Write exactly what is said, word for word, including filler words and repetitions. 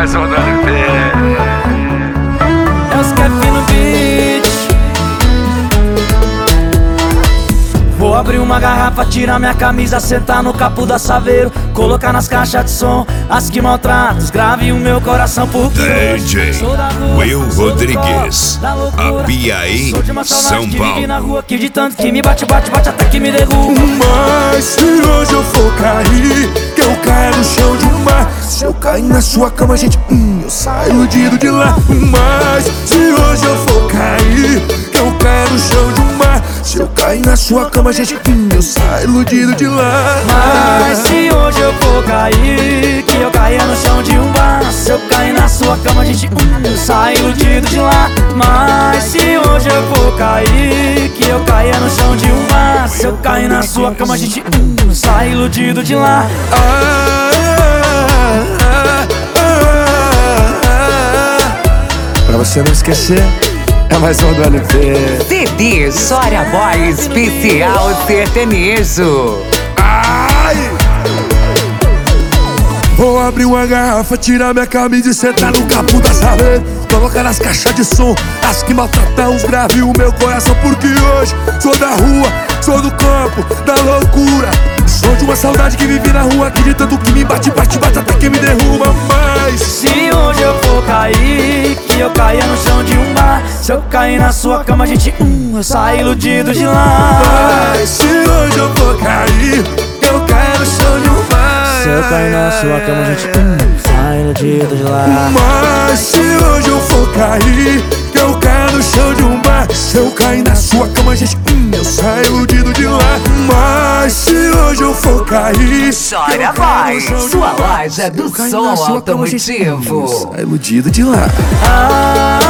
mais um do L P. É os Kevin no beat. Vou abrir uma garrafa, tirar minha camisa, sentar no capo da Saveiro, colocar nas caixas de som as que maltratam, os grave o meu coração porque D J sou da rua, Will sou do Rodrigues, copo, da loucura. Apiaí, Sou de uma saudade São que Paulo. vive na rua, que de tanto que me bate, bate, bate até que me derruba. Mas se hoje eu for cair, que eu caia no chão de um mar. Se eu cair na sua cama, gente, hum, eu saio iludido de lá. Mas se hoje eu for cair, que eu caia no chão de um mar. Se eu cair na sua cama, gente, hum, eu saio iludido de lá. Mas se hoje eu for cair, que eu caia no chão de um bar. Se eu cair na sua cama, gente, hum, eu saio iludido de lá. Mas se hoje eu for cair, que eu caia no chão de um bar. Se eu cair na sua cama, gente, hum, eu saio iludido de lá. Ah, ah, ah, ah. Pra você não esquecer, é mais um do L P. C D Chora Boy Especial Sertanejo. Ai! Vou abrir uma garrafa, tirar minha camisa e sentar no capo da Saveiro, colocar nas caixas de som as que maltratam os graves o meu coração. Porque hoje sou da rua, sou do campo, da loucura. Sou de uma saudade que vive na rua, que de tanto que me bate, bate, bate até que me derruba. Mas se hoje eu for cair, que eu caia no chão de um bar. Se eu cair na sua cama, gente, hum, eu saio iludido de lá. Mas se hoje eu for cair, eu caio no chão de um bar. Se eu cair na sua cama, gente, hum, sai iludido de lá. Mas se hoje eu for cair, que eu caia no chão de um bar. Se eu cair na sua cama, gente, hum, eu saio iludido de lá. Mas se hoje eu for cair, Chora Boy, sua loja do som automotivo. eu saio iludido de lá. Ah,